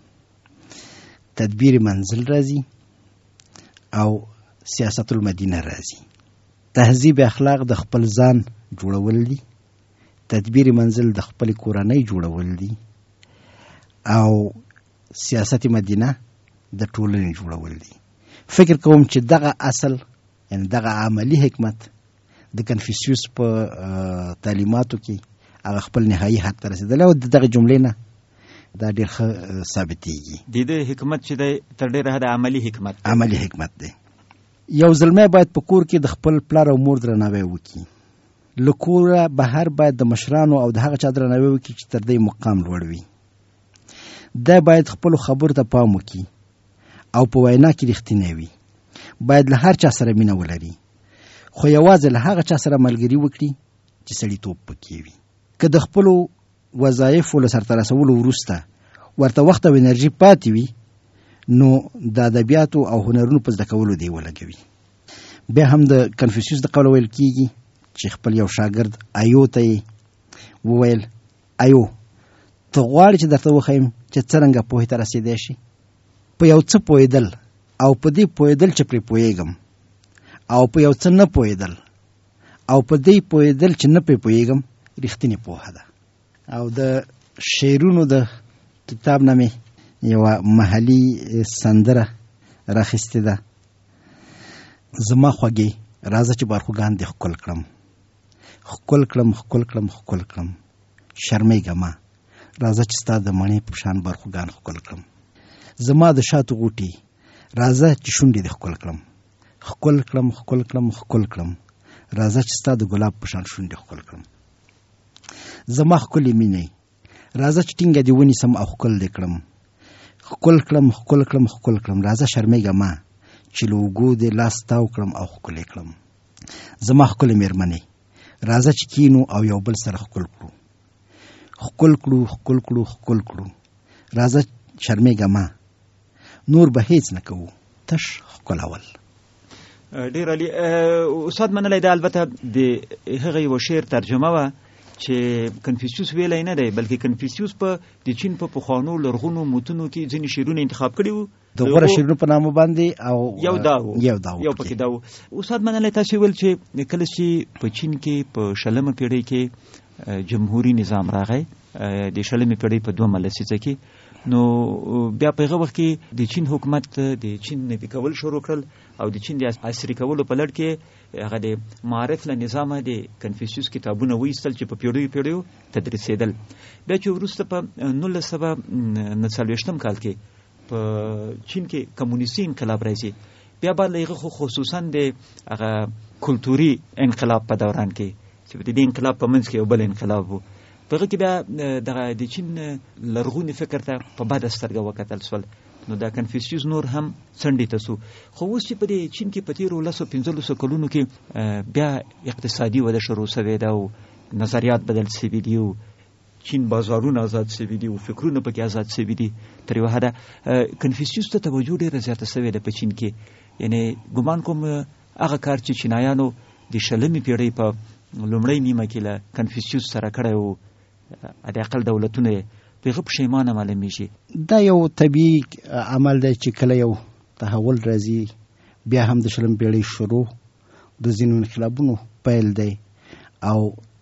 تدبیر منزل راځي او سیاست المدینه راځي. تهذیب اخلاق د خپل ځان جوړول دي، تدبیر منزل د خپل کورنۍ جوړول دي او سیاست مدینه د ټولنې جوړول دي. فکر کوم چې دغه اصل یعنی دغه عملی حکمت د کنفوسیوس په تعلیماتو کې هغه خپل نهایي حد ته رسېدلی او دغه جملې نه دا ډېر ښه ثابتېږي. د دې حکمت چې دی تر ډېره حده عملي حکمت دی. یو زلمی باید په کور کې د خپل پلار او مور درناوی وکړي. له کوره بهر باید د مشرانو او د هغه چا درناوی وکړي چې تر دې مقام لوړ وي. دا باید خپلو خبرو ته پام وکړي او په وینا کې رښتینی وي. باید له هر چا سره مینه ولري خو یوازې له هغه چا سره ملګري وکړي چې سړیتوب پکې وي. که د خپلو وظایفو له سرته رسولو وروسته ورته وخت او انرژي پاتې وي نو د ادبیاتو او هنرونو په زده کولو دی ولګوي. بیا هم د کنفوسیوس د قوله ویل کېږي چې خپل یو شاګرد ایو ته یې وویل ایو ته غواړې چې درته وښیم چې څرنګه پوهې ته رسېدی شي. په یو څه پوهېدل او په دې پوهېدل چې پرې پوهېږم او په یو څه نه پوهېدل او په دې پوهېدل چې نه پرې پوهېږم رښتینې پوهه ده. او د شعرونو د کتاب نه مې یوه محلي سندره راخیستې ده. زما خوږې راځه چې بارخوګان دې ښکل کړم، ښکل کړم ښکل کړم ښکل کړم، شرمېږه ما راځه چې ستا د مڼې په شان بارخوګان ښکل کړم. زما د شاتو غوټې راځه چې شونډې دې ښکل کړم، ښکل کړم ښکل کړم ښکل کړم، راځه چې ستا د ګلاب په شان شونډې ښکل کړم. زما ښکلې مینې راځه چې ټینګه دې ونیسم او ښکل دې کړم، ښکل کړم ښکل کړم ښکل کړم، راځه شرمېږه ما چې له اوږو دې لاس تاو کړم او ښکلې کړم. زما ښکلې مېرمنې راځه چې کینو او یو بل سره ښکل کړو، ښکل کړو ښکل کړو ښکل کړو، راځه شرمېږه ما نور به هیڅ نه کوو تش ښکلول. ډېر عالي. استاد منلی دا البته د هغه یو شعر ترجمه وه چې کنفیوسیوس ویلی نه دی، بلکې کنفیوسیوس په د چین په پخوانو لرغونو متونو کې ځینې شعرونه انتخاب کړي وو د غوره شعرونو په نامه باندې، او یو پکې دا و. استاد منلی تاسو ویل چې کله چې په چین کې په 20مه پیړۍ کې جمهوري نظام راغی، د 20مې پیړۍ په 2مه لسیزه کې، نو بیا په هغه وخت کې د چین حکومت د چین نوي کول شروع کړل او د چین د عصري کولو په لړ کې هغه د معارف له نظامه د کنفیوسیوس کتابونه وایستل چې په پیړیو پیړیو تدریسېدل. بیا چې وروسته په 1949 کال کې په چین کې کمونیستي انقلاب راځي، بیا به له هغه خصوصا د هغه کلتوري انقلاب په دوران کې چې د دې انقلاب په منځ کې یو بل انقلاب و، په هغه کې بیا د چین لرغوني فکر ته په بده سترګه وکتل سول. نو دا کنفیوسیوس نور هم څنډې ته سو. خو اوس چې په دې چین کې په تېرو 15 کلونو کې بیا اقتصادي وده شروع سوې ده او نظریات بدل سوي دي او چین بازارونه آزاد سوي دي او فکرونه پکې آزاد سوي دي. تر یوه حده کنفیوسیوس ته توجه ډېره زیاته سوې ده په چین کې. یعنی ګمان کوم هغه کار چې چینایانو د 20مې پیړۍ په لومړۍ نیمه کې له کنفیوسیوس سره کړی و، د عقل دولتونه په هغه پښیمانه معلومیږي. دا یو طبیعي عمل دی چې کله یو تحول راځي، بیا هم د 20مې پیړۍ شروع د ځینو انقلابونو پیل دی او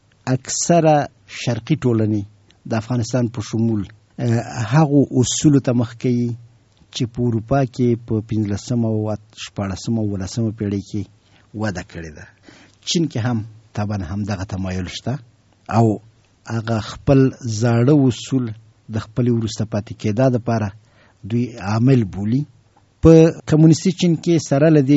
اکثره شرقي ټولنې د افغانستان په شمول هغو اصولو ته مخ کوي چې په اروپا کې په 15مه او 16مه او 17مه پیړۍ کې وده کړې ده. چین کې هم طبعا هم دغه تمایل شته او هغه خپل زاړه اصول د خپل وروسته پاتې کېدا لپاره دوی عامل بولي. په کمونیستي چین کې سره لدی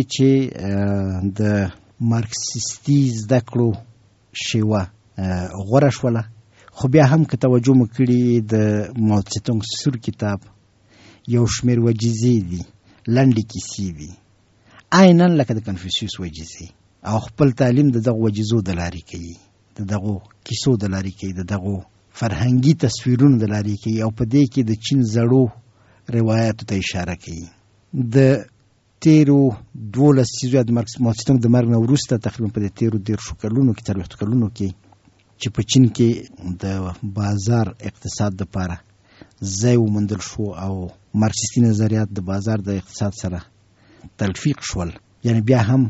چې د مارکسیستي زده کړو شیوه غوره شوله، خو بیا هم که توجه مو کړي د ماو تسې تونګ سور کتاب یو شمېر وجیزې دي، لنډې کیسې دي، عیناً لکه د کنفیوسیوس وجیزې، او خپل تعلیم د دغو وجیزو د لارې کوي، د دغو کیسو د لارې کوي، د دغو فرهنګي تصویرونو د لارې کوي او په دې کې د چین زړو روایاتو ته اشاره کوي. د تیرو 12 لسیزو د ماو تسې تونګ د مرګ نه وروسته تقریبا په دې تیرو 13 کلونو کې 40 کلونو کې چې په چین کې د بازار اقتصاد لپاره ځای وموندل شو او مارکسیستي نظریات د بازار د اقتصاد سره تلفیق شول، یعنی بیا هم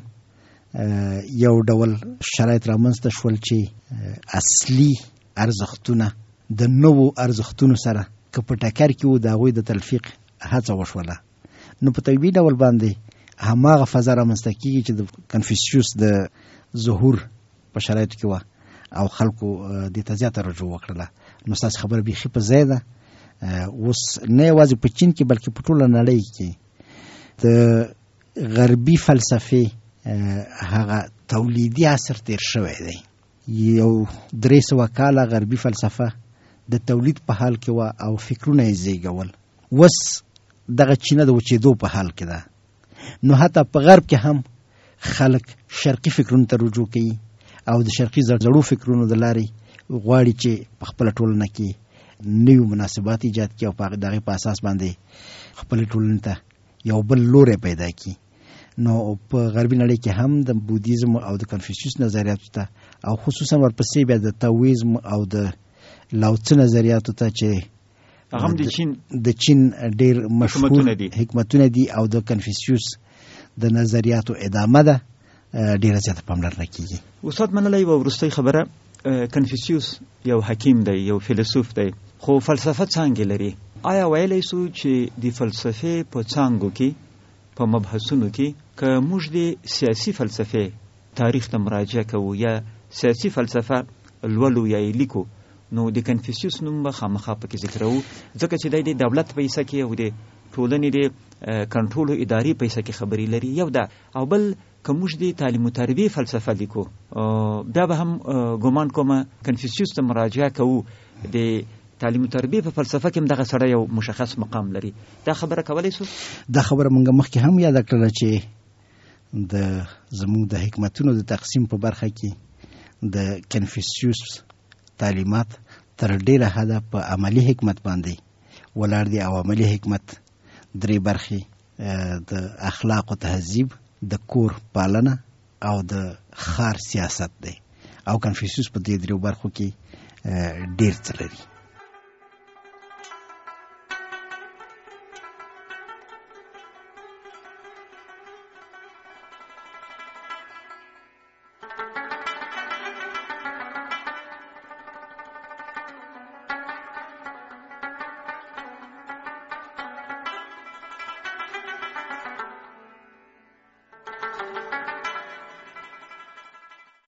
یو ډول شرایط رامنځته شول چې اصلي ارزښتونه د نوو ارزښتونو سره که په ټکر کې وو د هغوی د تلفیق هڅه وشوله. نو په طبیعي ډول باندې هماغه فضا رامنځته کېږي چې د کنفیوسیوس د ظهور په شرایطو کې وه او خلکو دې ته زیاته رجوع وکړله. نو ستاسې خبره بیخي په ځای ده. اوس نه یوازې په چین کې بلکې په ټوله نړۍ کې د غربي فلسفې هغه تولیدي عصر تیر شوی دی. یو 300 کاله غربي فلسفه د تولید په حال کې وه او فکرونه یې زیږول. اوس دغه چینه د وچېدو په حال کې ده. نو حتی په غرب کې هم خلک شرقي فکرونو ته رجوع کوي او د شرقي زړو فکرونو د لارې غواړي چې په خپله ټولنه کې نوي مناسبات ایجاد کړي او د هغې په اساس باندې خپلې ټولنې ته یو بل لوری پیدا کړي. نو په غربي نړۍ کې هم د بودیزم او د کنفیوسیوس نظریاتو ته او خصوصا ورپسې بیا د تاویزم او د لاوتسه نظریاتو ته چې هغه د چین ډېر مشهور حکمتونه دي او د کنفیوسیوس د نظریاتو ادامه ده، ډېره زیاته پاملرنه کېږي. استاد منلی یوه وروستۍ خبره، کنفیوسیوس یو حکیم دی، یو فیلسوف دی، خو فلسفه څانګې لري. آیا ویلی سو چې د فلسفې په څانګو کې په مبحثونو کې که موږ د سیاسي فلسفې تاریخ ته مراجعه کوو یا سیاسي فلسفه لولو یا یې لیکو نو د کنفیوسیوس نوم به خامخا پکې ذکروو، ځکه چې د دولت پیسه کې او د ټولنې د کنټرول او اداري پیسه کې خبرې لري یو ده. او بل که موږ د تعلیم و تربیې فلسفه لیکو بیا به هم ګمان کوم کنفیوسیوس ته مراجعه کوو. د تعلیم و تربیې په فلسفه کې هم دغه سړی یو مشخص مقام لري. دا خبره کولی سو؟ دا خبره مونږ مخکې هم یاد کړله چې زموږ د حکمتونو د تقسیم په برخه کې د کنفیوسیوس تعلیمات تر ډیره حده په عملی حکمت باندې ولاړ دي او عملی حکمت درې برخې د اخلاق او تهذیب، د کور پالنه او د ښار سیاست دی. او کنفیوسیوس په دې درې برخو کې ډیر څه لري.